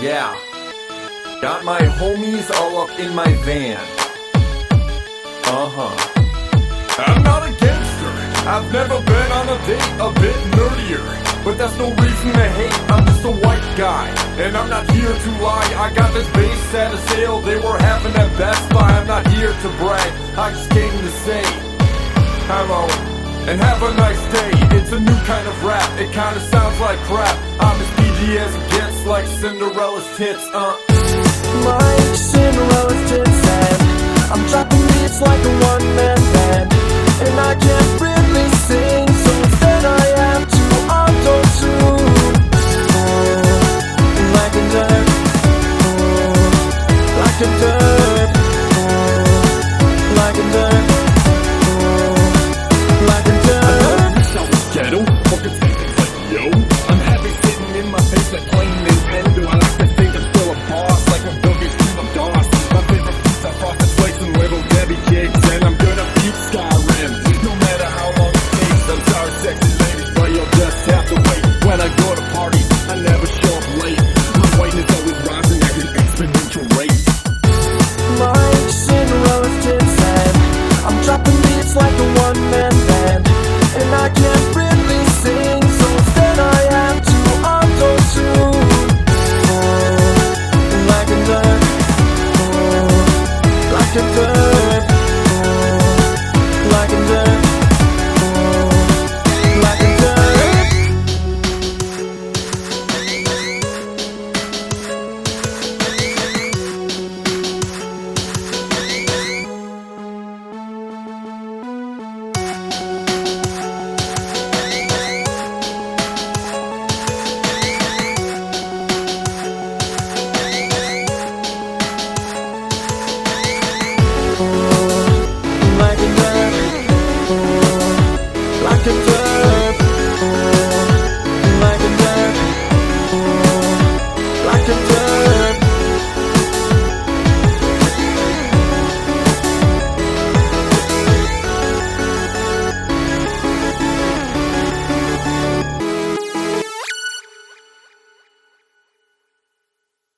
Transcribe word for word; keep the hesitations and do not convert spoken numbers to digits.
Yeah, got my homies all up in my van. Uh-huh. I'm not a gangster, I've never been on a date, a bit nerdier, but that's no reason to hate. I'm just a white guy, and I'm not here to lie. I got this bass at a sale, they were having at Best Buy. I'm not here to brag, I just came to say hello and have a nice day. It's a new kind of rap, it kinda sounds like crap. I'm as P G as it gets, like Cinderella's tits, uh Like Cinderella's tits, and I'm dropping beats like a one-man band. And I can't really sing, so instead I have to auto-tune. Oh, like a nerd, oh, like a nerd, oh, like a nerd, oh, like a nerd. Sounds ghetto, fucking say things like yo. I'm happy sitting in my face like playing Nintendo. I like to think I'm still a boss, like I'm Douglas to the DOS. My favorite foods are frosted flakes and little Debbie cakes, and I'm gonna beat Skyrim, no matter how long it takes. I'm sorry, sexy ladies, but you'll just have to wait. When I go to parties, I never show